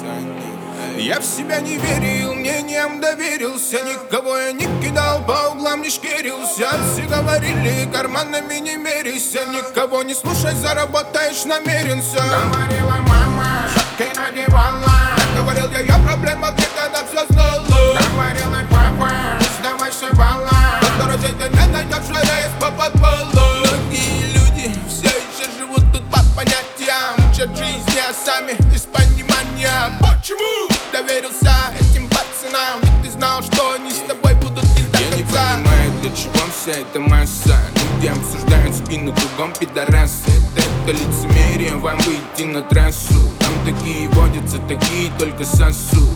Я в себя не верил, мнением доверился. Никого я не кидал, по углам не шкерился. Все говорили, карманами не меряйся. Никого не слушай, заработаешь намеренся. Говорила мама, шапки надевала. Говорил я проблема, где тогда все знала. Говорила папа, не сдавайся, бала. Друзей ты не найдешь, жарясь по подвалу. Многие люди все еще живут тут по понятиям. Учат жизни, а сами без понимания. Почему доверился этим пацанам? Ведь ты знал, что они с тобой будут не до конца. Я не понимаю, для чего вся эта масса. Люди обсуждают спину, кругом пидорасы. Это лицемерие, вам выйти на трассу. Там такие водятся, такие только сосут.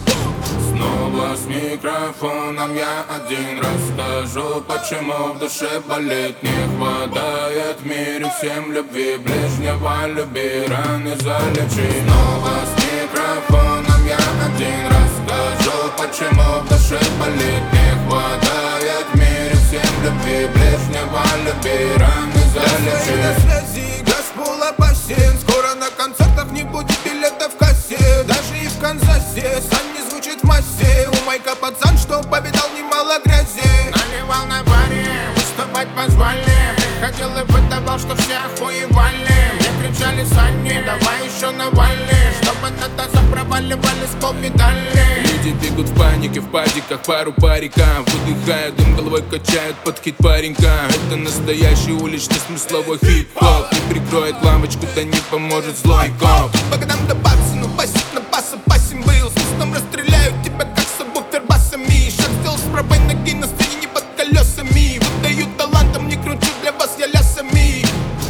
Снова с микрофоном я один расскажу, почему в душе болит. Не хватает в мире всем любви, ближнего люби, раны залечи. Снова с микрофоном я один расскажу, почему в душе болит. Не хватает в мире всем любви, ближнего люби, раны залечи. На связи, Газпол опасен. Скоро на концертах не будет билетов в кассе. Даже и в Канзасе сам не звучит в массе. У Майка пацан, что повидал немало грязи. Наливал на баре, выступать позвали. Приходил и выдавал, что все охуевали. Мне кричали: Санни, давай еще навали. Чтобы на тазах проваливались полмедали. Люди бегут в панике, в падиках, пару парикам. Выдыхают дым, головой качают под хит паренька. Это настоящий уличный смысловой хип-хоп. Не прикроет лампочку, да не поможет злой коп. По годам до пацану, басит на бас, опасен был. Свистом расстреляют тебя, как сабвуфер басами. Шаг сделал с правой ноги на сцене, не под колесами. Выдаю талантом, не кручу для вас я лясами.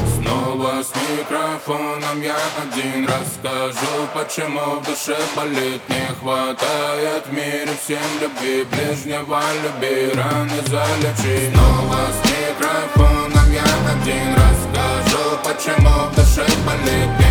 Снова с микрофоном я один расскажу, почему в душе болит. Не хватает в мире всем любви, ближнего люби, раны залечи. Снова с микрофоном я один расскажу, почему в душе болит.